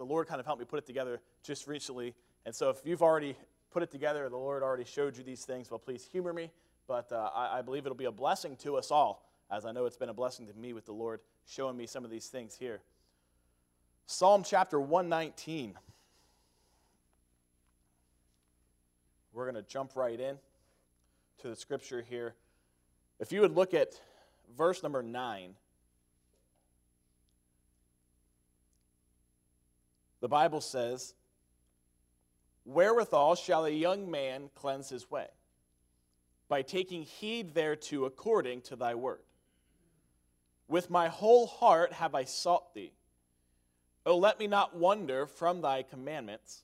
Lord kind of helped me put it together just recently. And so if you've already put it together, the Lord already showed you these things, well, please humor me. But I believe it'll be a blessing to us all, as I know it's been a blessing to me with the Lord showing me some of these things here. Psalm chapter 119. We're going to jump right in to the scripture here. If you would look at verse number 9, the Bible says, "Wherewithal shall a young man cleanse his way? By taking heed thereto according to thy word. With my whole heart have I sought thee. O let me not wander from thy commandments.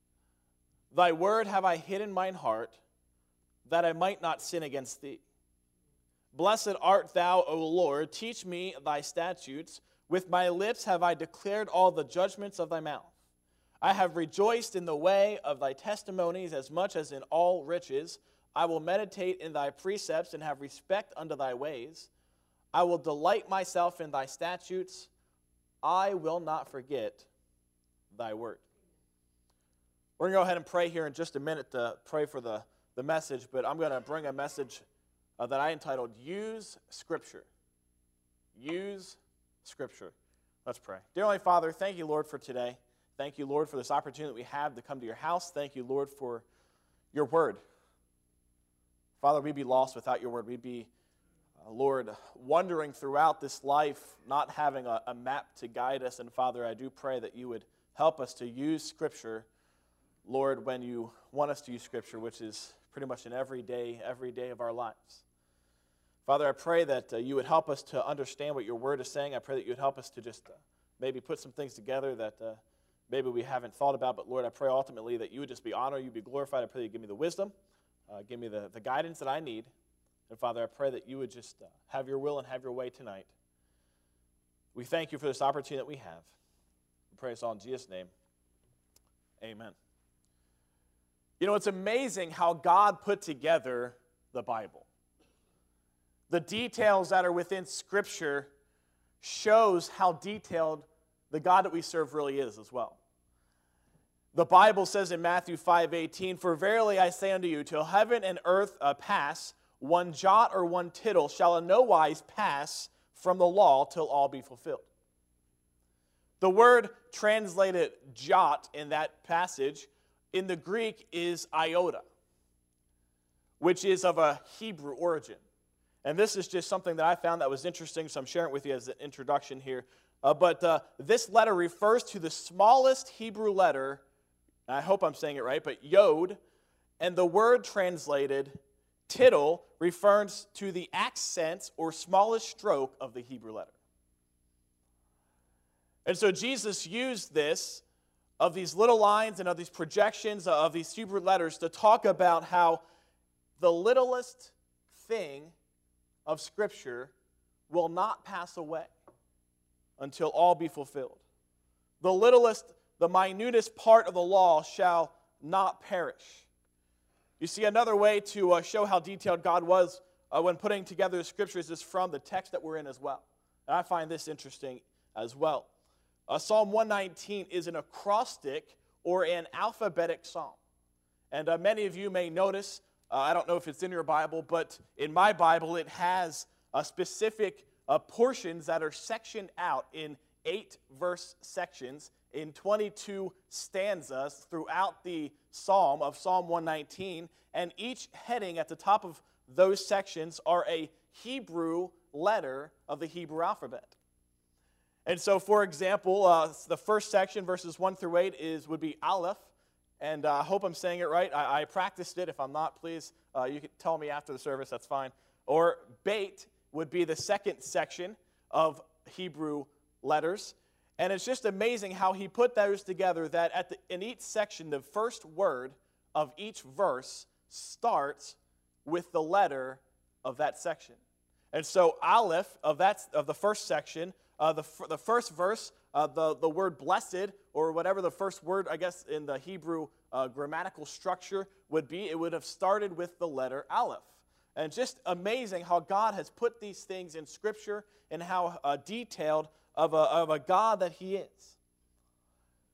Thy word have I hid in mine heart, that I might not sin against thee. Blessed art thou, O Lord, teach me thy statutes. With my lips have I declared all the judgments of thy mouth. I have rejoiced in the way of thy testimonies as much as in all riches. I will meditate in thy precepts and have respect unto thy ways. I will delight myself in thy statutes. I will not forget thy word." We're going to go ahead and pray here in just a minute to pray for the message, but I'm going to bring a message that I entitled, Use Scripture. Use Scripture. Let's pray. Dear Heavenly Father, thank you, Lord, for today. Thank you, Lord, for this opportunity that we have to come to your house. Thank you, Lord, for your word. Father, we'd be lost without your word. We'd be, Lord, wandering throughout this life, not having a map to guide us. And Father, I do pray that you would help us to use Scripture, Lord, when you want us to use Scripture, which is pretty much in every day of our lives. Father, I pray that you would help us to understand what your word is saying. I pray that you would help us to just maybe put some things together that maybe we haven't thought about. But Lord, I pray ultimately that you would just be honored, you would be glorified. I pray that you give me the wisdom, give me the guidance that I need. And Father, I pray that you would just have your will and have your way tonight. We thank you for this opportunity that we have. We pray this all in Jesus' name. Amen. You know, it's amazing how God put together the Bible. The details that are within Scripture shows how detailed the God that we serve really is as well. The Bible says in Matthew 5:18, "For verily I say unto you, till heaven and earth pass, one jot or one tittle shall in no wise pass from the law till all be fulfilled." The word translated jot in that passage in the Greek is iota, which is of a Hebrew origin. And this is just something that I found that was interesting, so I'm sharing it with you as an introduction here. But this letter refers to the smallest Hebrew letter, and I hope I'm saying it right, but yod, and the word translated tittle refers to the accent or smallest stroke of the Hebrew letter. And so Jesus used this, of these little lines and of these projections of these Hebrew letters, to talk about how the littlest thing of Scripture will not pass away until all be fulfilled. The littlest, the minutest part of the law shall not perish. You see, another way to show how detailed God was when putting together the Scriptures is from the text that we're in as well. And I find this interesting as well. Psalm 119 is an acrostic or an alphabetic psalm. And many of you may notice, I don't know if it's in your Bible, but in my Bible it has specific portions that are sectioned out in 8 verse sections in 22 stanzas throughout the psalm of Psalm 119. And each heading at the top of those sections are a Hebrew letter of the Hebrew alphabet. And so, for example, the first section, verses 1 through 8, would be Aleph. And I hope I'm saying it right. I practiced it. If I'm not, please, you can tell me after the service. That's fine. Or Beit would be the second section of Hebrew letters. And it's just amazing how he put those together, that in each section, the first word of each verse starts with the letter of that section. And so Aleph of the first section, the first verse, the word blessed, or whatever the first word, I guess, in the Hebrew grammatical structure would be, it would have started with the letter Aleph. And just amazing how God has put these things in Scripture and how detailed of a God that He is.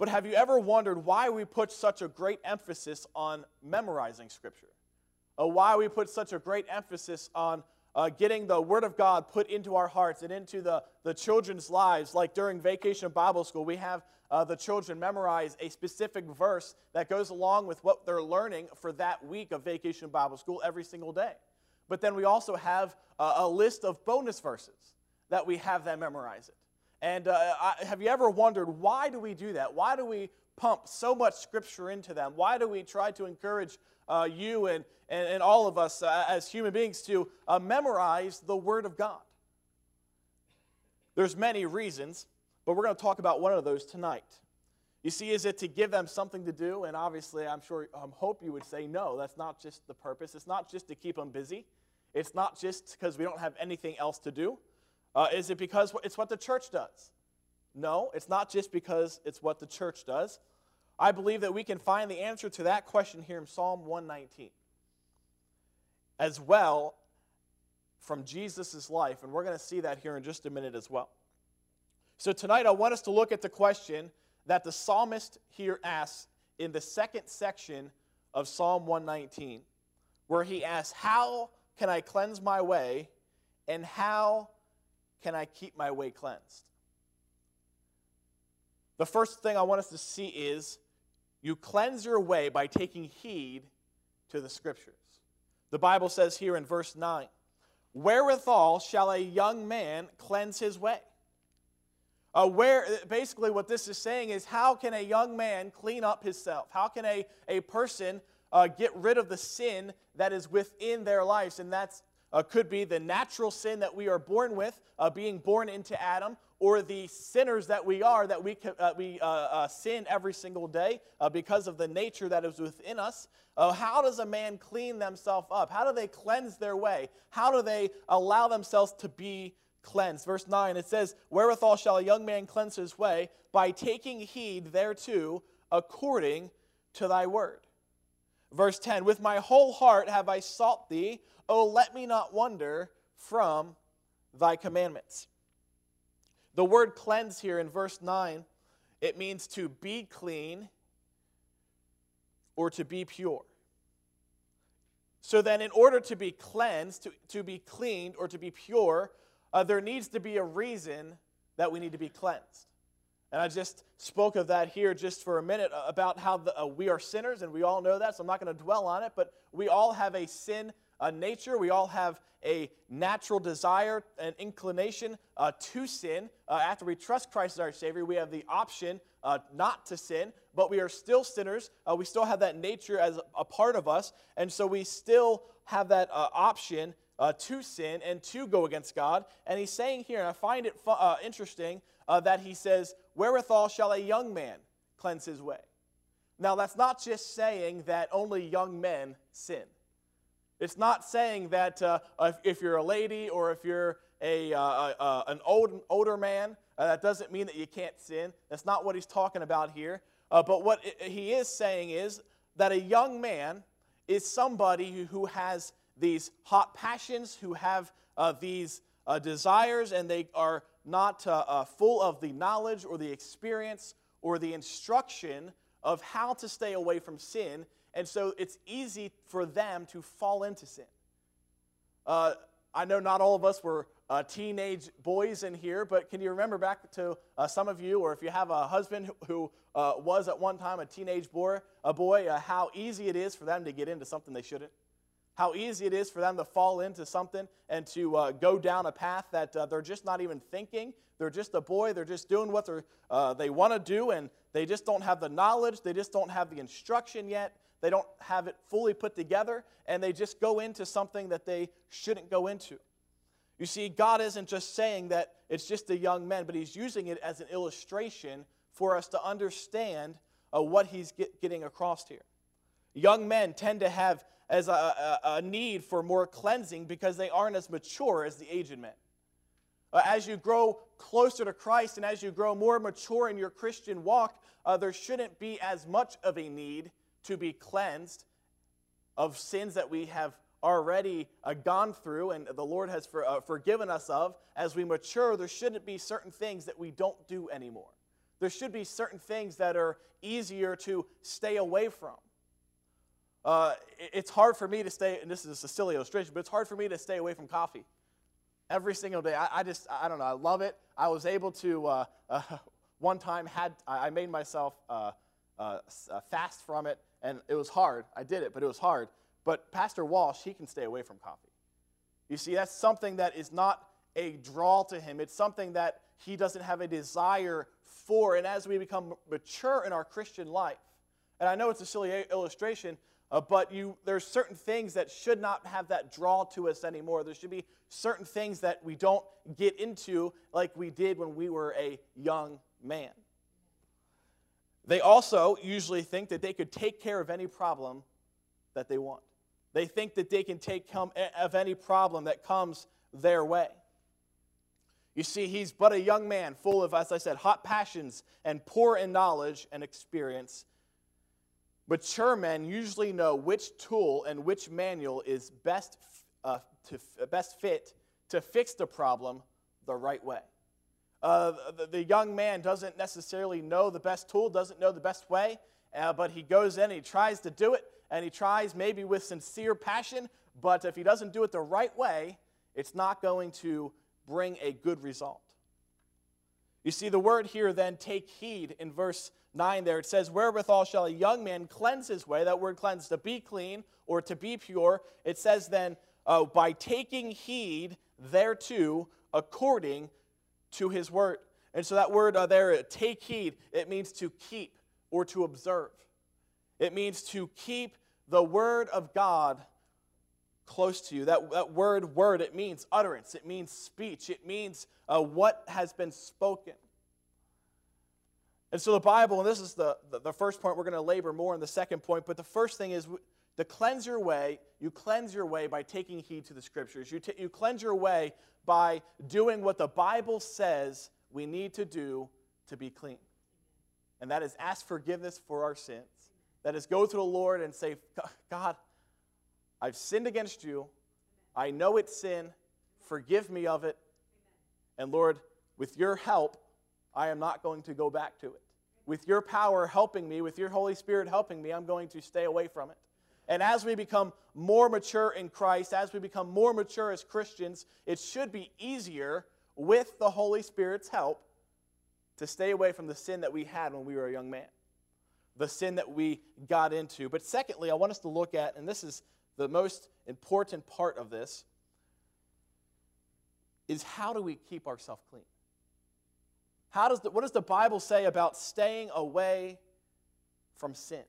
But have you ever wondered why we put such a great emphasis on memorizing Scripture? Why we put such a great emphasis on getting the Word of God put into our hearts and into the children's lives? Like during Vacation Bible School, we have the children memorize a specific verse that goes along with what they're learning for that week of Vacation Bible School every single day. But then we also have a list of bonus verses that we have them memorize it. And have you ever wondered, why do we do that? Why do we pump so much Scripture into them? Why do we try to encourage you and all of us as human beings to memorize the Word of God? There's many reasons, but we're going to talk about one of those tonight. You see, is it to give them something to do? And obviously, I hope you would say no, that's not just the purpose. It's not just to keep them busy. It's not just because we don't have anything else to do. Is it because it's what the church does? No, it's not just because it's what the church does. I believe that we can find the answer to that question here in Psalm 119, as well from Jesus' life, and we're going to see that here in just a minute as well. So tonight I want us to look at the question that the psalmist here asks in the second section of Psalm 119, where he asks, how can I cleanse my way, and how can I keep my way cleansed? The first thing I want us to see is you cleanse your way by taking heed to the Scriptures. The Bible says here in verse 9, wherewithal shall a young man cleanse his way? Basically what this is saying is, how can a young man clean up himself? How can a person get rid of the sin that is within their lives? And that's could be the natural sin that we are born with, being born into Adam, or the sinners that we are, that we sin every single day because of the nature that is within us. How does a man clean themselves up? How do they cleanse their way? How do they allow themselves to be cleansed? Verse 9, it says, wherewithal shall a young man cleanse his way? By taking heed thereto according to thy word. Verse 10, with my whole heart have I sought thee, O let me not wander from thy commandments. The word cleanse here in verse 9, it means to be clean or to be pure. So then in order to be cleansed, to be cleaned or to be pure, there needs to be a reason that we need to be cleansed. And I just spoke of that here just for a minute about how we are sinners, and we all know that, so I'm not going to dwell on it, but we all have a sin nature. We all have a natural desire and inclination to sin. After we trust Christ as our Savior, we have the option not to sin, but we are still sinners. We still have that nature as a part of us, and so we still have that option to sin and to go against God. And he's saying here, and I find it interesting, that he says, wherewithal shall a young man cleanse his way? Now, that's not just saying that only young men sin. It's not saying that if you're a lady or if you're an older man, that doesn't mean that you can't sin. That's not what he's talking about here. But what he is saying is that a young man is somebody who has these hot passions, who have these desires, and they are not full of the knowledge or the experience or the instruction of how to stay away from sin. And so it's easy for them to fall into sin. I know not all of us were teenage boys in here, but can you remember back to some of you, or if you have a husband who was at one time a teenage boy, how easy it is for them to get into something they shouldn't? How easy it is for them to fall into something and to go down a path that they're just not even thinking. They're just a boy. They're just doing what they want to do, and they just don't have the knowledge. They just don't have the instruction yet. They don't have it fully put together, and they just go into something that they shouldn't go into. You see, God isn't just saying that it's just a young man, but he's using it as an illustration for us to understand what he's getting across here. Young men tend to have as a need for more cleansing because they aren't as mature as the aged men. As you grow closer to Christ and as you grow more mature in your Christian walk, there shouldn't be as much of a need to be cleansed of sins that we have already gone through and the Lord has forgiven us of. As we mature, there shouldn't be certain things that we don't do anymore. There should be certain things that are easier to stay away from. It's hard for me to stay, and this is a silly illustration, but it's hard for me to stay away from coffee every single day. I don't know, I love it. I was able to, one time I made myself fast from it, and it was hard. I did it, but it was hard. But Pastor Walsh, he can stay away from coffee. You see, that's something that is not a draw to him. It's something that he doesn't have a desire for. And as we become mature in our Christian life, and I know it's a silly illustration, but there's certain things that should not have that draw to us anymore. There should be certain things that we don't get into like we did when we were a young man. They also usually think that they could take care of any problem that they want. They think that they can take care of any problem that comes their way. You see, he's but a young man, full of, as I said, hot passions and poor in knowledge and experience. Mature men usually know which tool and which manual is best fit to fix the problem the right way. The young man doesn't necessarily know the best tool, doesn't know the best way, but he goes in and he tries to do it, and he tries maybe with sincere passion, but if he doesn't do it the right way, it's not going to bring a good result. You see, the word here then, take heed, in verse 9 there, it says, wherewithal shall a young man cleanse his way. That word cleanse, to be clean or to be pure. It says then, by taking heed thereto according to his word. And so that word there, take heed, it means to keep or to observe. It means to keep the word of God close to you. That word, it means utterance. It means speech. It means what has been spoken. And so the Bible, and this is the first point, we're going to labor more on the second point, but the first thing is to cleanse your way. You cleanse your way by taking heed to the Scriptures. You cleanse your way by doing what the Bible says we need to do to be clean. And that is ask forgiveness for our sins. That is go to the Lord and say, God, I've sinned against you. I know it's sin. Forgive me of it. And Lord, with your help, I am not going to go back to it. With your power helping me, with your Holy Spirit helping me, I'm going to stay away from it. And as we become more mature in Christ, as we become more mature as Christians, it should be easier with the Holy Spirit's help to stay away from the sin that we had when we were a young man, the sin that we got into. But secondly, I want us to look at, and this is the most important part of this, is how do we keep ourselves clean? What does the Bible say about staying away from sin?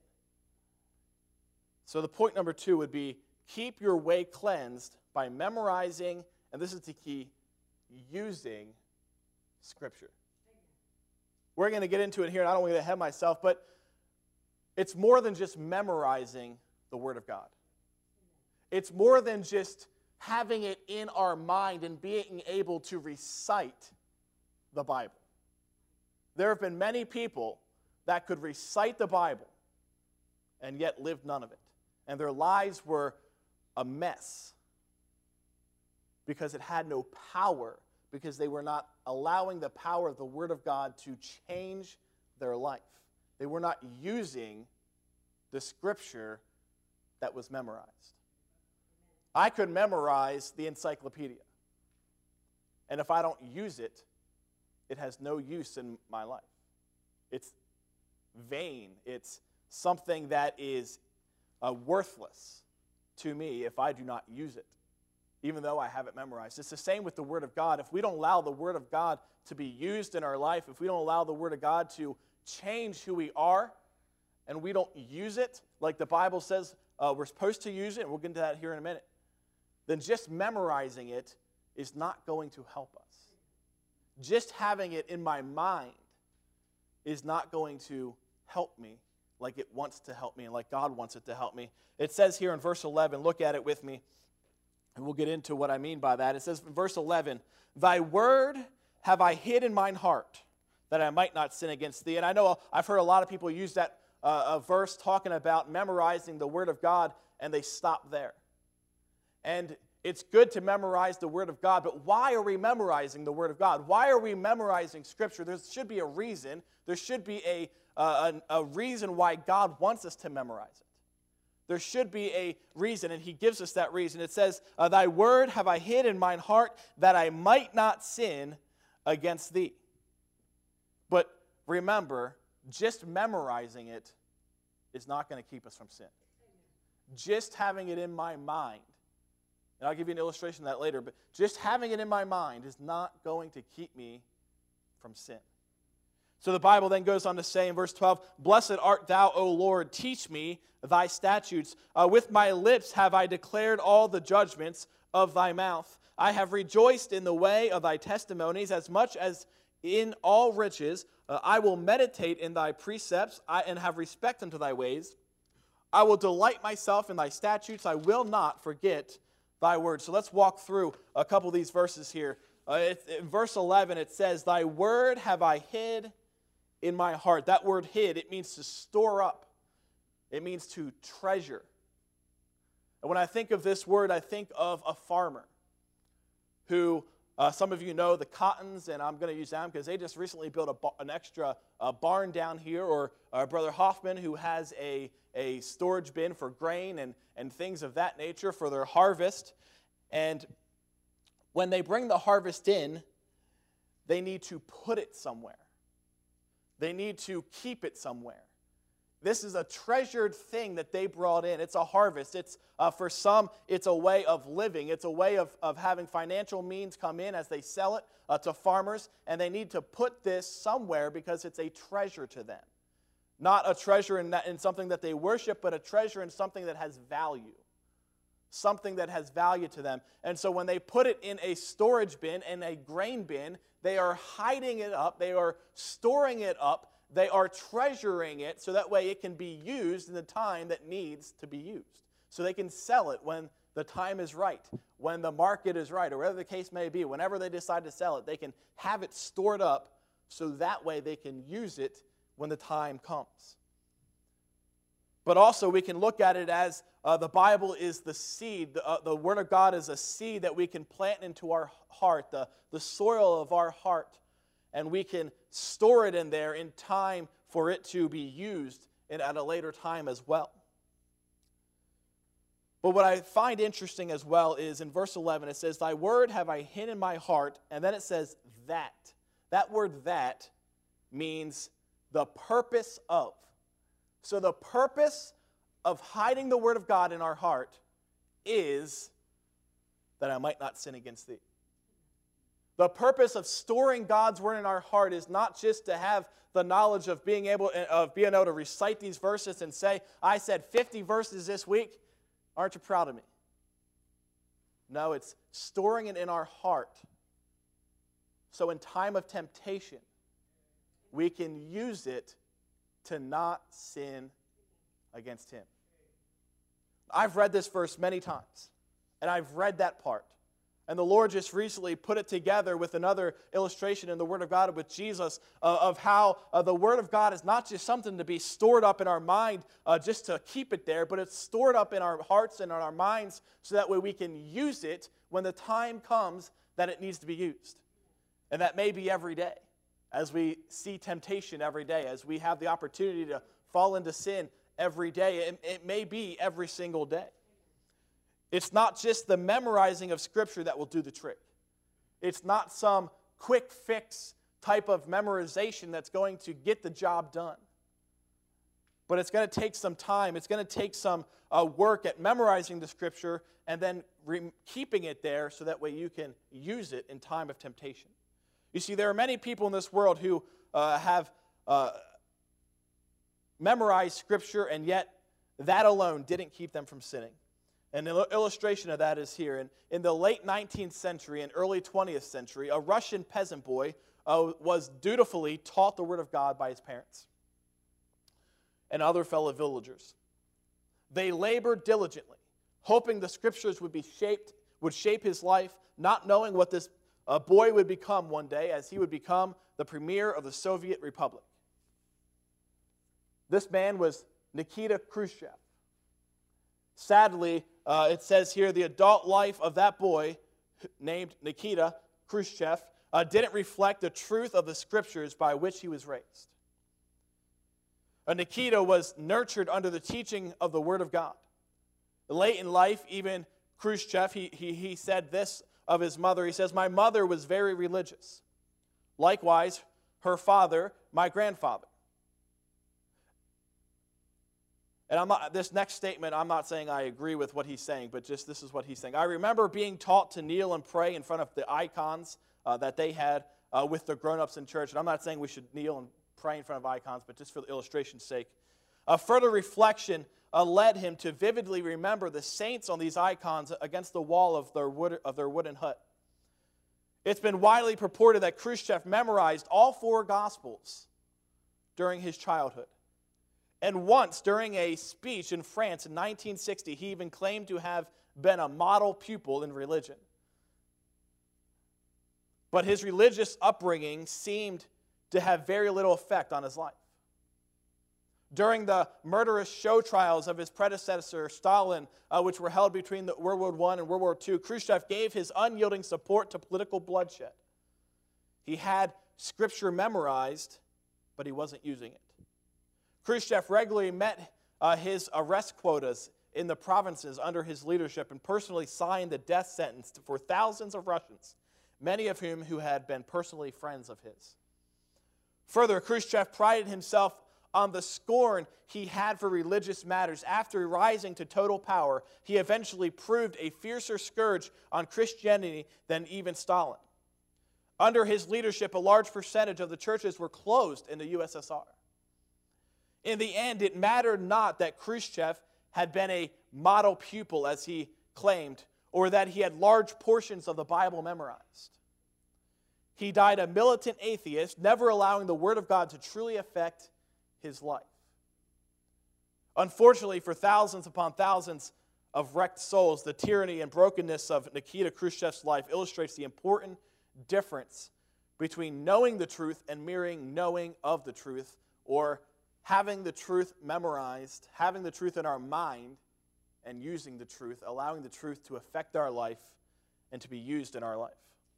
So the point number 2 would be, keep your way cleansed by memorizing, and this is the key, using Scripture. We're going to get into it here, and I don't want to get ahead of myself, but it's more than just memorizing the Word of God. It's more than just having it in our mind and being able to recite the Bible. There have been many people that could recite the Bible and yet lived none of it. And their lives were a mess because it had no power, because they were not allowing the power of the Word of God to change their life. They were not using the Scripture that was memorized. I could memorize the encyclopedia, and if I don't use it, it has no use in my life. It's vain. It's something that is worthless to me if I do not use it, even though I have it memorized. It's the same with the Word of God. If we don't allow the Word of God to be used in our life, if we don't allow the Word of God to change who we are, and we don't use it like the Bible says we're supposed to use it, and we'll get into that here in a minute, then just memorizing it is not going to help us. Just having it in my mind is not going to help me like it wants to help me and like God wants it to help me. It says here in verse 11, look at it with me, and we'll get into what I mean by that. It says in verse 11, thy word have I hid in mine heart, that I might not sin against thee. And I know I've heard a lot of people use that verse talking about memorizing the Word of God, and they stop there. And It's good to memorize the Word of God, but why are we memorizing the Word of God? Why are we memorizing Scripture? There should be a reason. There should be a reason why God wants us to memorize it. There should be a reason, and he gives us that reason. It says, thy word have I hid in mine heart, that I might not sin against thee. But remember, just memorizing it is not going to keep us from sin. Just having it in my mind, and I'll give you an illustration of that later, but just having it in my mind is not going to keep me from sin. So the Bible then goes on to say in verse 12, blessed art thou, O Lord, teach me thy statutes. With my lips have I declared all the judgments of thy mouth. I have rejoiced in the way of thy testimonies as much as in all riches. I will meditate in thy precepts and have respect unto thy ways. I will delight myself in thy statutes. I will not forget thy word. So let's walk through a couple of these verses here. In verse 11, it says, thy word have I hid in my heart. That word hid, it means to store up. It means to treasure. And when I think of this word, I think of a farmer who, some of you know the Cottons, and I'm going to use them because they just recently built an extra barn down here, or Brother Hoffman, who has a storage bin for grain and things of that nature for their harvest. And when they bring the harvest in, they need to put it somewhere. They need to keep it somewhere. This is a treasured thing that they brought in. It's a harvest. It's for some, it's a way of living. It's a way of having financial means come in as they sell it to farmers, and they need to put this somewhere because it's a treasure to them. Not a treasure in something that they worship, but a treasure in something that has value. Something that has value to them. And so when they put it in a storage bin, in a grain bin, they are hiding it up, they are storing it up, they are treasuring it so that way it can be used in the time that needs to be used. So they can sell it when the time is right, when the market is right, or whatever the case may be. Whenever they decide to sell it, they can have it stored up so that way they can use it when the time comes. But also we can look at it as the Bible is the seed. The Word of God is a seed that we can plant into our heart, the soil of our heart, and we can store it in there in time for it to be used at a later time as well. But what I find interesting as well is in verse 11, it says, thy word have I hid in my heart, and then it says that. That word that means the purpose of. So the purpose of hiding the Word of God in our heart is that I might not sin against thee. The purpose of storing God's Word in our heart is not just to have the knowledge of being able to recite these verses and say, I said 50 verses this week. Aren't you proud of me? No, it's storing it in our heart. So in time of temptation, we can use it to not sin against him. I've read this verse many times, and I've read that part. And the Lord just recently put it together with another illustration in the Word of God with Jesus of how the Word of God is not just something to be stored up in our mind just to keep it there, but it's stored up in our hearts and in our minds so that way we can use it when the time comes that it needs to be used. And that may be every day. As we see temptation every day, as we have the opportunity to fall into sin every day, it may be every single day. It's not just the memorizing of Scripture that will do the trick. It's not some quick fix type of memorization that's going to get the job done. But it's going to take some time. It's going to take some work at memorizing the Scripture and then keeping it there so that way you can use it in time of temptation. You see, there are many people in this world who have memorized Scripture, and yet that alone didn't keep them from sinning. And an illustration of that is here. In the late 19th century and early 20th century, a Russian peasant boy was dutifully taught the Word of God by his parents and other fellow villagers. They labored diligently, hoping the Scriptures would shape his life, not knowing what this boy would become one day, as he would become the premier of the Soviet Republic. This man was Nikita Khrushchev. Sadly, it says here the adult life of that boy named Nikita Khrushchev didn't reflect the truth of the scriptures by which he was raised. Nikita was nurtured under the teaching of the Word of God. Late in life, even Khrushchev, he said this of his mother. He says, "My mother was very religious. Likewise, her father, my grandfather." And this next statement, I'm not saying I agree with what he's saying, but just this is what he's saying. "I remember being taught to kneel and pray in front of the icons that they had with the grown-ups in church." And I'm not saying we should kneel and pray in front of icons, but just for the illustration's sake. Further reflection led him to vividly remember the saints on these icons against the wall of their wooden hut. It's been widely purported that Khrushchev memorized all 4 Gospels during his childhood. And once, during a speech in France in 1960, he even claimed to have been a model pupil in religion. But his religious upbringing seemed to have very little effect on his life. During the murderous show trials of his predecessor, Stalin, which were held between World War I and World War II, Khrushchev gave his unyielding support to political bloodshed. He had scripture memorized, but he wasn't using it. Khrushchev regularly met his arrest quotas in the provinces under his leadership and personally signed the death sentence for thousands of Russians, many of whom who had been personally friends of his. Further, Khrushchev prided himself on the scorn he had for religious matters. After rising to total power, he eventually proved a fiercer scourge on Christianity than even Stalin. Under his leadership, a large percentage of the churches were closed in the USSR. In the end, it mattered not that Khrushchev had been a model pupil, as he claimed, or that he had large portions of the Bible memorized. He died a militant atheist, never allowing the Word of God to truly affect his life. Unfortunately, for thousands upon thousands of wrecked souls, the tyranny and brokenness of Nikita Khrushchev's life illustrates the important difference between knowing the truth and mere knowing of the truth, or having the truth memorized, having the truth in our mind, and using the truth, allowing the truth to affect our life and to be used in our life.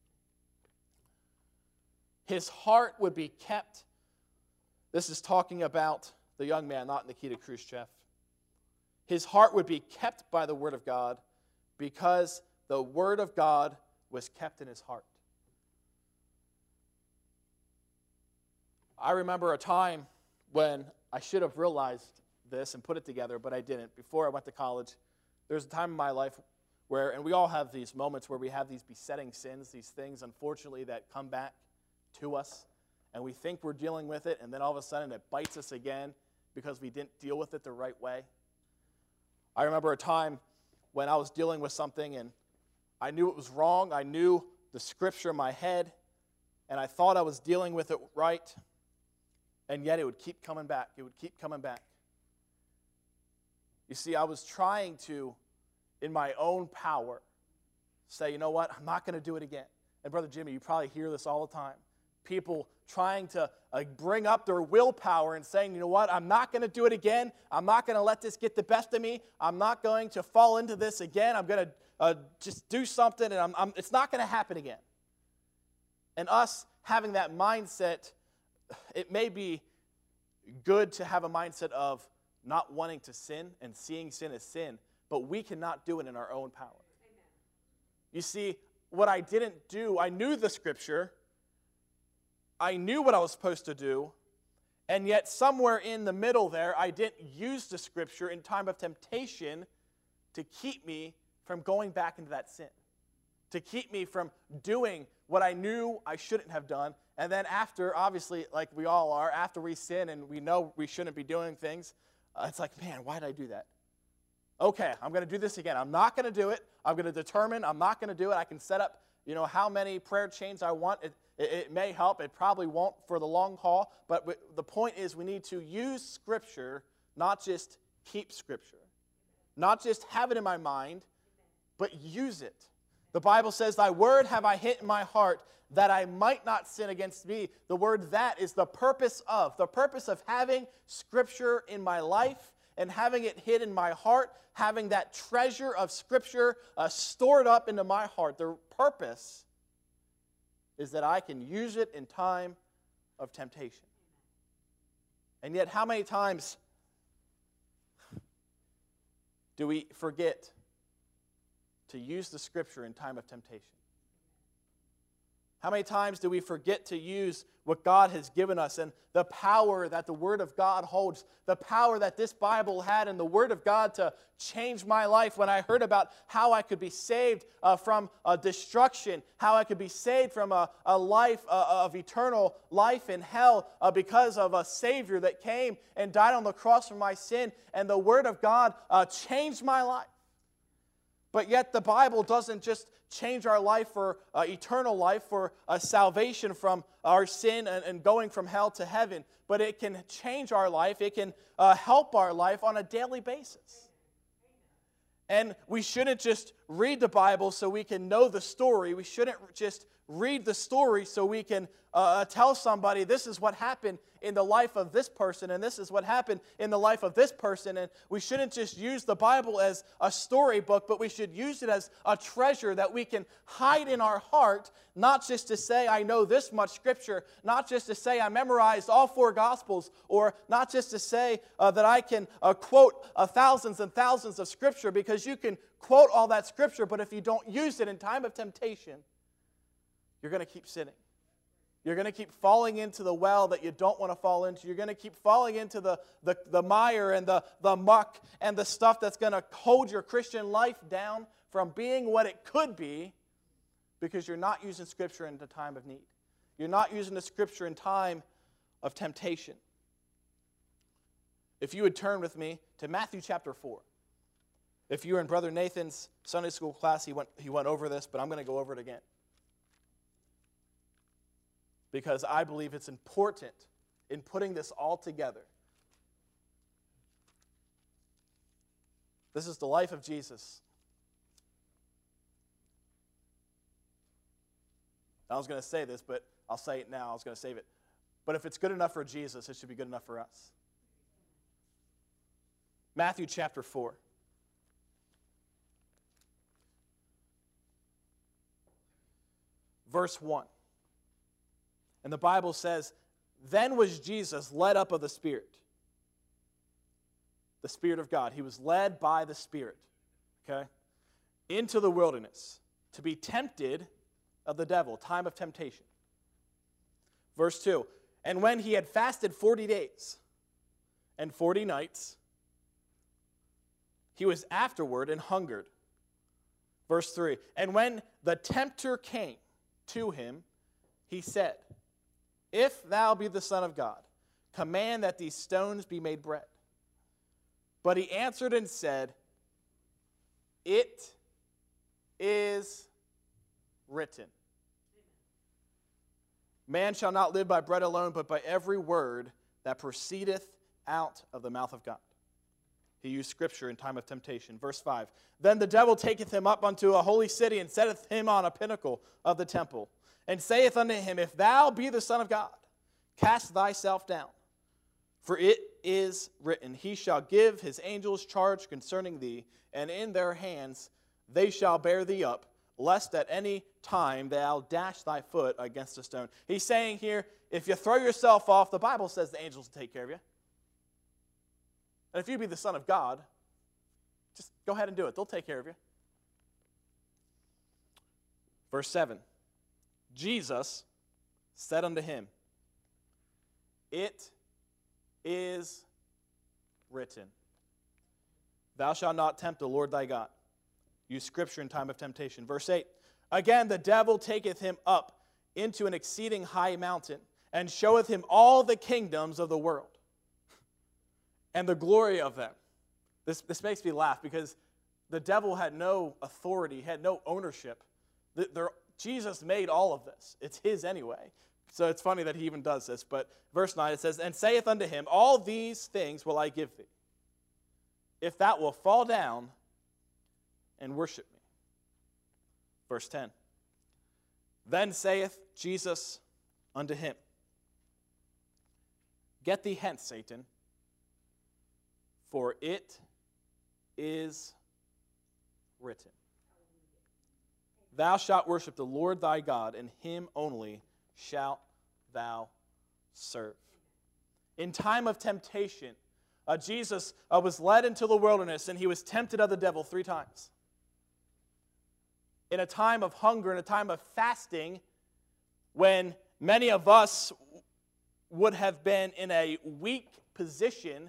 His heart would be kept. This is talking about the young man, not Nikita Khrushchev. His heart would be kept by the Word of God because the Word of God was kept in his heart. I remember a time when I should have realized this and put it together, but I didn't. Before I went to college, there was a time in my life where, and we all have these moments where we have these besetting sins, these things, unfortunately, that come back to us, and we think we're dealing with it, and then all of a sudden it bites us again because we didn't deal with it the right way. I remember a time when I was dealing with something, and I knew it was wrong. I knew the scripture in my head, and I thought I was dealing with it right, and yet it would keep coming back. It would keep coming back. You see, I was trying to, in my own power, say, you know what, I'm not going to do it again. And Brother Jimmy, you probably hear this all the time. People trying to bring up their willpower and saying, you know what, I'm not going to do it again. I'm not going to let this get the best of me. I'm not going to fall into this again. I'm going to just do something, and it's not going to happen again. And us having that mindset, it may be good to have a mindset of not wanting to sin and seeing sin as sin, but we cannot do it in our own power. Amen. You see, what I didn't do, I knew the scripture, I knew what I was supposed to do, and yet somewhere in the middle there, I didn't use the scripture in time of temptation to keep me from going back into that sin, to keep me from doing what I knew I shouldn't have done. And then after, obviously, like we all are, after we sin and we know we shouldn't be doing things, it's like, man, why did I do that? Okay, I'm going to do this again. I'm not going to do it. I'm going to determine I'm not going to do it. I can set up, how many prayer chains I want. It may help. It probably won't for the long haul. But the point is we need to use Scripture, not just keep Scripture. Not just have it in my mind, but use it. The Bible says, thy word have I hid in my heart, that I might not sin against thee. The word that is the purpose of having Scripture in my life and having it hid in my heart, having that treasure of Scripture stored up into my heart. The purpose is that I can use it in time of temptation. And yet, how many times do we forget to use the Scripture in time of temptation? How many times do we forget to use what God has given us and the power that the Word of God holds, the power that this Bible had and the Word of God to change my life when I heard about how I could be saved from destruction, how I could be saved from a life of eternal life in hell because of a Savior that came and died on the cross for my sin, and the Word of God changed my life. But yet the Bible doesn't just change our life for eternal life, for salvation from our sin and going from hell to heaven, but it can change our life. It can help our life on a daily basis. And we shouldn't just read the Bible so we can know the story. We shouldn't just read the story so we can tell somebody this is what happened in the life of this person and this is what happened in the life of this person. And we shouldn't just use the Bible as a storybook, but we should use it as a treasure that we can hide in our heart, not just to say I know this much Scripture, not just to say I memorized all 4 Gospels, or not just to say that I can quote thousands and thousands of Scripture, because you can quote all that Scripture, but if you don't use it in time of temptation, you're going to keep sinning. You're going to keep falling into the well that you don't want to fall into. You're going to keep falling into the mire and the muck and the stuff that's going to hold your Christian life down from being what it could be, because you're not using Scripture in the time of need. You're not using the Scripture in time of temptation. If you would turn with me to Matthew chapter 4. If you were in Brother Nathan's Sunday school class, he went over this, but I'm going to go over it again, because I believe it's important in putting this all together. This is the life of Jesus. I was going to say this, but I'll say it now. I was going to save it. But if it's good enough for Jesus, it should be good enough for us. Matthew chapter 4. Verse 1. And the Bible says, then was Jesus led up of the Spirit of God. He was led by the Spirit, okay, into the wilderness to be tempted of the devil, time of temptation. Verse 2, and when he had fasted 40 days and 40 nights, he was afterward and hungered. Verse 3, and when the tempter came to him, he said, if thou be the Son of God, command that these stones be made bread. But he answered and said, it is written, man shall not live by bread alone, but by every word that proceedeth out of the mouth of God. He used Scripture in time of temptation. Verse 5, then the devil taketh him up unto a holy city, and setteth him on a pinnacle of the temple, and saith unto him, if thou be the Son of God, cast thyself down. For it is written, he shall give his angels charge concerning thee, and in their hands they shall bear thee up, lest at any time thou dash thy foot against a stone. He's saying here, if you throw yourself off, the Bible says the angels will take care of you. And if you be the Son of God, just go ahead and do it. They'll take care of you. Verse 7. Jesus said unto him, it is written, thou shalt not tempt the Lord thy God. Use Scripture in time of temptation. Verse 8, again the devil taketh him up into an exceeding high mountain, and showeth him all the kingdoms of the world, and the glory of them. This makes me laugh, because the devil had no authority, had no ownership. Jesus made all of this. It's his anyway. So it's funny that he even does this. But verse 9, it says, and saith unto him, all these things will I give thee, if thou wilt fall down and worship me. Verse 10, then saith Jesus unto him, get thee hence, Satan, For it is written, Thou shalt worship the Lord thy God, and him only shalt thou serve. In time of temptation, Jesus was led into the wilderness, and he was tempted of the devil 3 times. In a time of hunger, in a time of fasting, when many of us would have been in a weak position,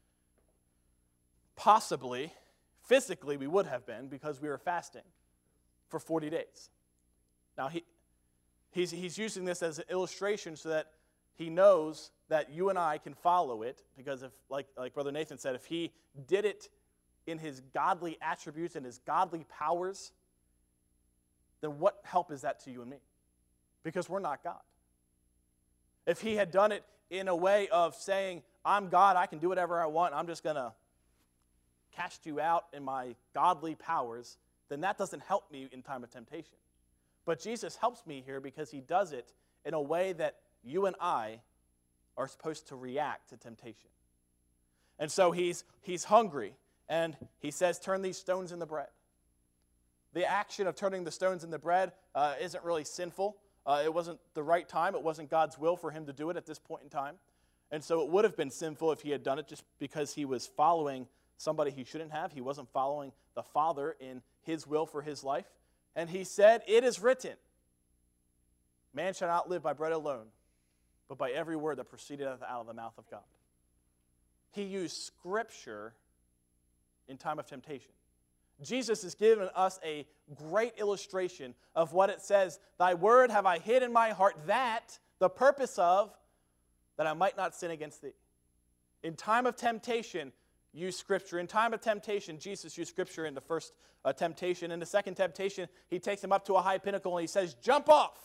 possibly, physically we would have been because we were fasting for 40 days. Now, he's using this as an illustration so that he knows that you and I can follow it, because if, like Brother Nathan said, if he did it in his godly attributes and his godly powers, then what help is that to you and me? Because we're not God. If he had done it in a way of saying, I'm God, I can do whatever I want, I'm just going to cast you out in my godly powers, then that doesn't help me in time of temptation. But Jesus helps me here because he does it in a way that you and I are supposed to react to temptation. And so he's hungry, and he says, turn these stones into bread. The action of turning the stones into bread isn't really sinful. It wasn't the right time. It wasn't God's will for him to do it at this point in time. And so it would have been sinful if he had done it just because he was following somebody he shouldn't have. He wasn't following the Father in his will for his life. And he said, it is written, man shall not live by bread alone, but by every word that proceedeth out of the mouth of God. He used Scripture in time of temptation. Jesus has given us a great illustration of what it says, thy word have I hid in my heart, that, the purpose of, that I might not sin against thee. In time of temptation, use Scripture. In time of temptation, Jesus used Scripture in the first temptation. In the second temptation, he takes him up to a high pinnacle and he says, jump off.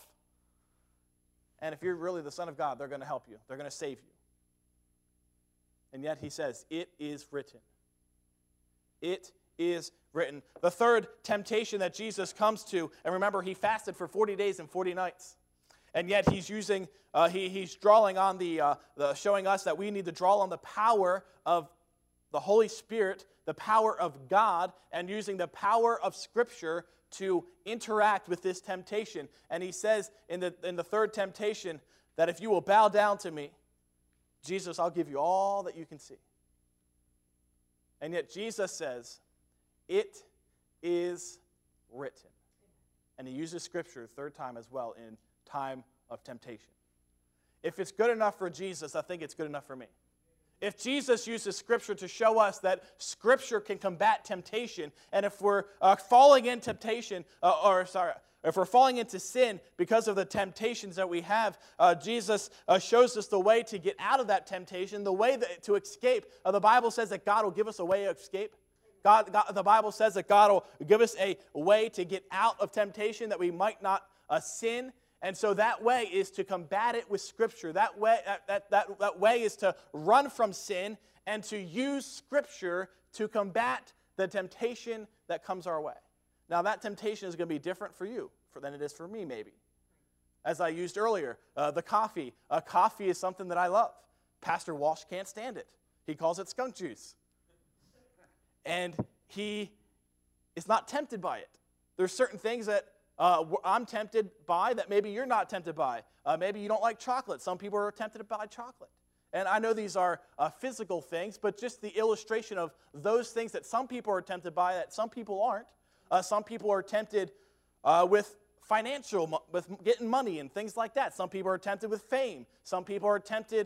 And if you're really the Son of God, they're going to help you. They're going to save you. And yet he says, it is written. It is written. The third temptation that Jesus comes to, and remember, he fasted for 40 days and 40 nights. And yet he's using, he's drawing on showing us that we need to draw on the power of the Holy Spirit, the power of God, and using the power of Scripture to interact with this temptation. And he says in the third temptation that if you will bow down to me, Jesus, I'll give you all that you can see. And yet Jesus says, it is written. And he uses Scripture third time as well in time of temptation. If it's good enough for Jesus, I think it's good enough for me. If Jesus uses Scripture to show us that Scripture can combat temptation, and if we're falling in temptation, if we're falling into sin because of the temptations that we have, Jesus shows us the way to get out of that temptation, the way to escape. The Bible says that God will give us a way of escape. The Bible says that God will give us a way to get out of temptation, that we might not sin. And so that way is to combat it with Scripture. That way is to run from sin and to use Scripture to combat the temptation that comes our way. Now, that temptation is going to be different for you than it is for me, maybe. As I used earlier, the coffee. Coffee is something that I love. Pastor Walsh can't stand it. He calls it skunk juice. And he is not tempted by it. There's certain things that I'm tempted by that maybe you're not tempted by. Maybe you don't like chocolate. Some people are tempted by chocolate. And I know these are physical things, but just the illustration of those things that some people are tempted by that some people aren't. Some people are tempted with with getting money and things like that. Some people are tempted with fame. Some people are tempted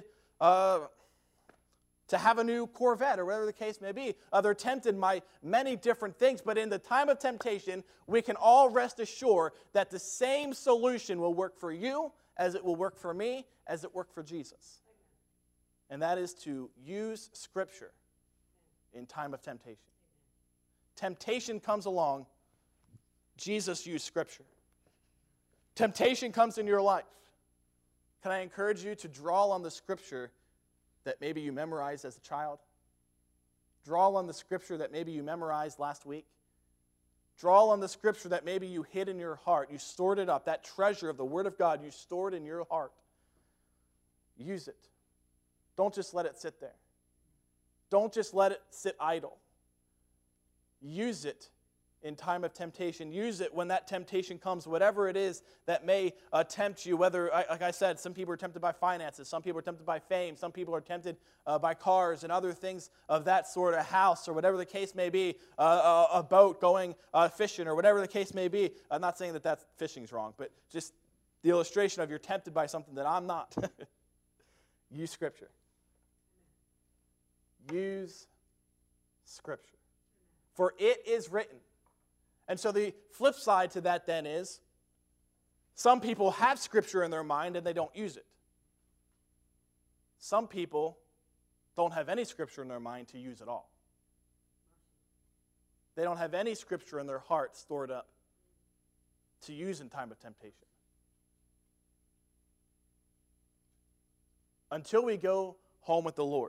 to have a new Corvette or whatever the case may be. They're tempted by many different things, but in the time of temptation, we can all rest assured that the same solution will work for you as it will work for me, as it worked for Jesus. And that is to use Scripture in time of temptation. Temptation comes along, Jesus used Scripture. Temptation comes in your life. Can I encourage you to draw on the Scripture that maybe you memorized as a child? Draw on the Scripture that maybe you memorized last week. Draw on the Scripture that maybe you hid in your heart. You stored it up. That treasure of the Word of God you stored in your heart. Use it. Don't just let it sit there. Don't just let it sit idle. Use it in time of temptation. Use it when that temptation comes, whatever it is that may tempt you. Whether, like I said, some people are tempted by finances, some people are tempted by fame, some people are tempted by cars and other things of that sort, a house or whatever the case may be, a boat going fishing or whatever the case may be. I'm not saying that fishing's wrong, but just the illustration of you're tempted by something that I'm not. Use Scripture. Use Scripture. For it is written. And so the flip side to that then is, some people have Scripture in their mind and they don't use it. Some people don't have any Scripture in their mind to use at all. They don't have any Scripture in their heart stored up to use in time of temptation. Until we go home with the Lord.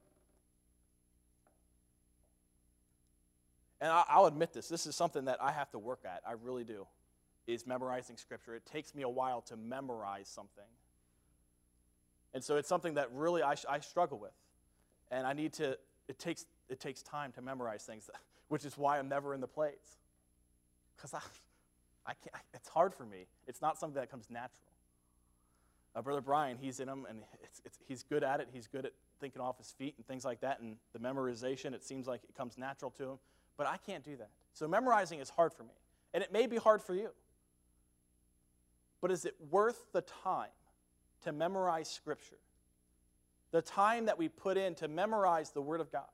And I'll admit this is something that I have to work at, I really do, is memorizing Scripture. It takes me a while to memorize something. And so it's something that really I struggle with. And I need to, it takes time to memorize things, which is why I'm never in the plays. Because I can't, it's hard for me. It's not something that comes natural. Brother Brian, he's in them, and he's good at it. He's good at thinking off his feet and things like that, and the memorization, it seems like it comes natural to him. But I can't do that. So memorizing is hard for me. And it may be hard for you. But is it worth the time to memorize Scripture? The time that we put in to memorize the Word of God?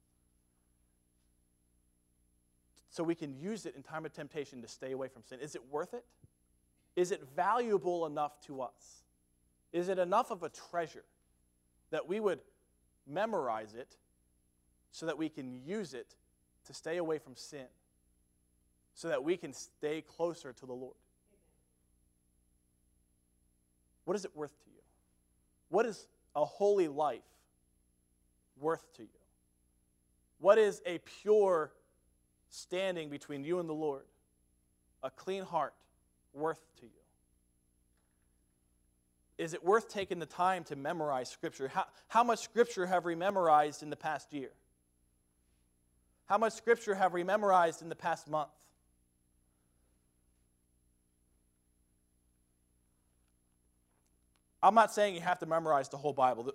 So we can use it in time of temptation to stay away from sin. Is it worth it? Is it valuable enough to us? Is it enough of a treasure that we would memorize it so that we can use it to stay away from sin, so that we can stay closer to the Lord? What is it worth to you? What is a holy life worth to you? What is a pure standing between you and the Lord, a clean heart, worth to you? Is it worth taking the time to memorize Scripture? How much Scripture have we memorized in the past year? How much Scripture have we memorized in the past month? I'm not saying you have to memorize the whole Bible.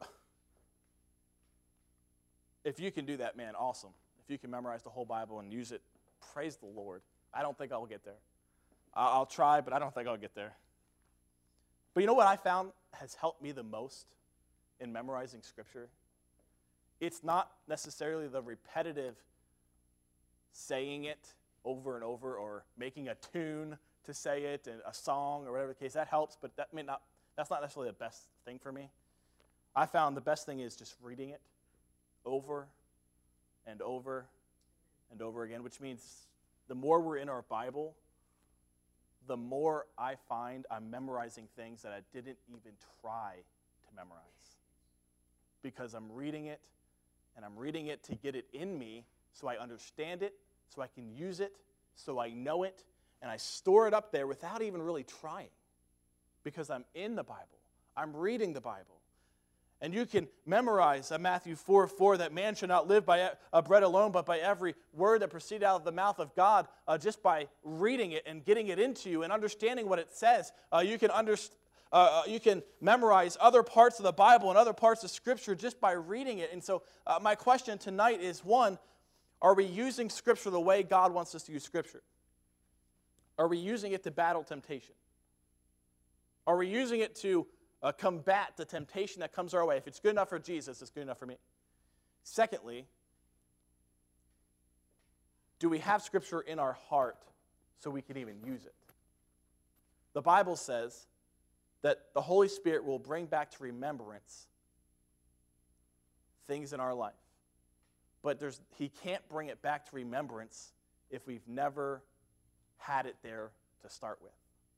If you can do that, man, awesome. If you can memorize the whole Bible and use it, praise the Lord. I don't think I'll get there. I'll try, but I don't think I'll get there. But you know what I found has helped me the most in memorizing Scripture? It's not necessarily the repetitive saying it over and over or making a tune to say it and a song or whatever the case. That helps, but that's not necessarily the best thing for me. I found the best thing is just reading it over and over and over again, which means the more we're in our Bible, the more I find I'm memorizing things that I didn't even try to memorize. Because I'm reading it, and I'm reading it to get it in me so I understand it, so I can use it, so I know it, and I store it up there without even really trying. Because I'm in the Bible. I'm reading the Bible. And you can memorize Matthew 4:4, that man should not live by bread alone, but by every word that proceeded out of the mouth of God, just by reading it and getting it into you and understanding what it says. You can memorize other parts of the Bible and other parts of Scripture just by reading it. And so my question tonight is, one, are we using Scripture the way God wants us to use Scripture? Are we using it to battle temptation? Are we using it to combat the temptation that comes our way? If it's good enough for Jesus, it's good enough for me. Secondly, do we have Scripture in our heart so we can even use it? The Bible says that the Holy Spirit will bring back to remembrance things in our life. But He can't bring it back to remembrance if we've never had it there to start with.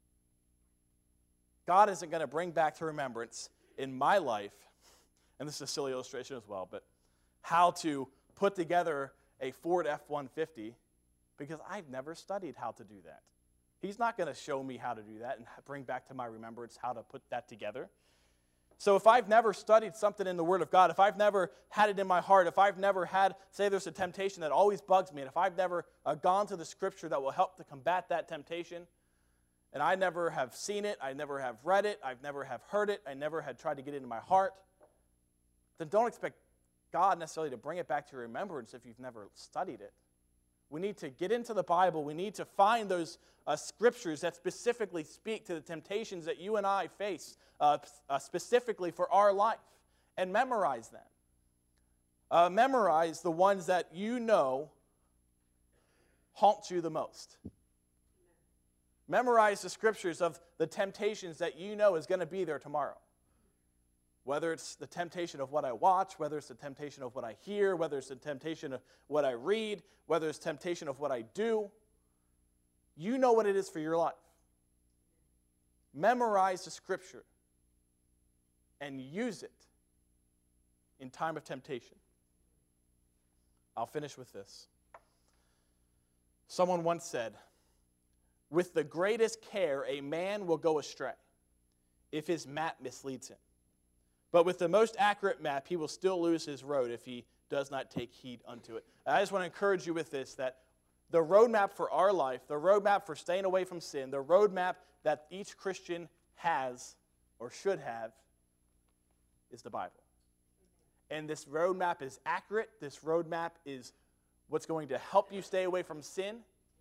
God isn't going to bring back to remembrance in my life, and this is a silly illustration as well, but how to put together a Ford F-150, because I've never studied how to do that. He's not going to show me how to do that and bring back to my remembrance how to put that together. So if I've never studied something in the Word of God, if I've never had it in my heart, if I've never had, say there's a temptation that always bugs me, and if I've never gone to the Scripture that will help to combat that temptation, and I never have seen it, I never have read it, I've never have heard it, I never had tried to get it into my heart, then don't expect God necessarily to bring it back to your remembrance if you've never studied it. We need to get into the Bible. We need to find those scriptures that specifically speak to the temptations that you and I face specifically for our life, and memorize them. Memorize the ones that you know haunt you the most. Memorize the scriptures of the temptations that you know is going to be there tomorrow. Whether it's the temptation of what I watch, whether it's the temptation of what I hear, whether it's the temptation of what I read, whether it's temptation of what I do, you know what it is for your life. Memorize the scripture and use it in time of temptation. I'll finish with this. Someone once said, "With the greatest care, a man will go astray if his map misleads him. But with the most accurate map, he will still lose his road if he does not take heed unto it." I just want to encourage you with this, that the roadmap for our life, the roadmap for staying away from sin, the roadmap that each Christian has or should have is the Bible. And this roadmap is accurate. This roadmap is what's going to help you stay away from sin.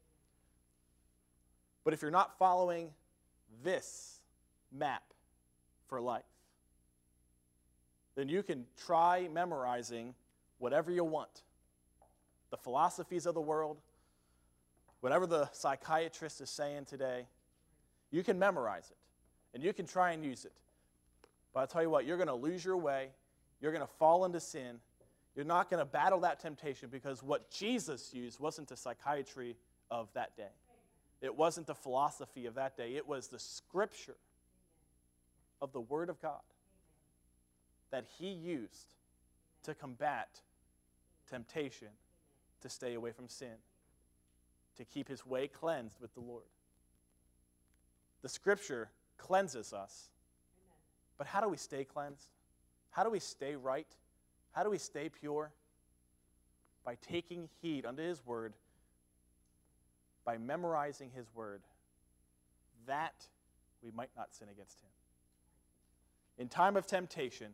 But if you're not following this map for life, then you can try memorizing whatever you want. The philosophies of the world, whatever the psychiatrist is saying today, you can memorize it, and you can try and use it. But I'll tell you what, you're going to lose your way. You're going to fall into sin. You're not going to battle that temptation, because what Jesus used wasn't the psychiatry of that day. It wasn't the philosophy of that day. It was the scripture of the Word of God that he used to combat temptation, to stay away from sin, to keep his way cleansed with the Lord. The scripture cleanses us. But how do we stay cleansed? How do we stay right? How do we stay pure? By taking heed unto his word, by memorizing his word, that we might not sin against him. In time of temptation,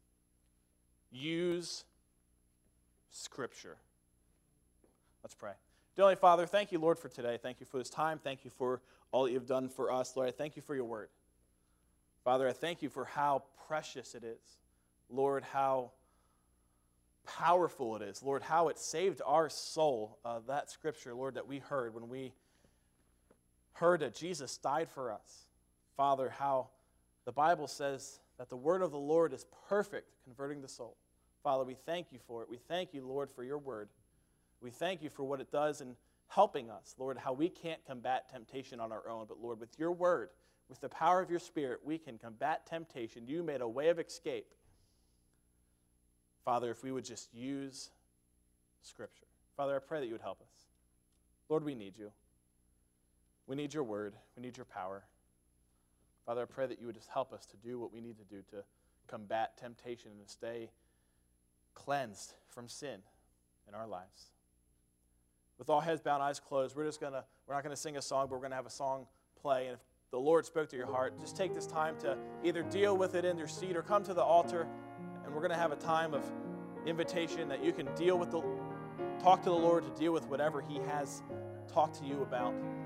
use Scripture. Let's pray. Dear Heavenly Father, thank you, Lord, for today. Thank you for this time. Thank you for all that you've done for us. Lord, I thank you for your word. Father, I thank you for how precious it is. Lord, how powerful it is. Lord, how it saved our soul, that Scripture, Lord, that we heard when we heard that Jesus died for us. Father, how the Bible says that the word of the Lord is perfect, converting the soul. Father, we thank you for it. We thank you, Lord, for your word. We thank you for what it does in helping us, Lord, how we can't combat temptation on our own. But, Lord, with your word, with the power of your Spirit, we can combat temptation. You made a way of escape. Father, if we would just use Scripture. Father, I pray that you would help us. Lord, we need you. We need your word. We need your power. Father, I pray that you would just help us to do what we need to do to combat temptation and to stay cleansed from sin in our lives. With all heads bowed, eyes closed, we're not gonna sing a song, but we're gonna have a song play. And if the Lord spoke to your heart, just take this time to either deal with it in your seat or come to the altar, and we're gonna have a time of invitation that you can talk to the Lord to deal with whatever he has talked to you about.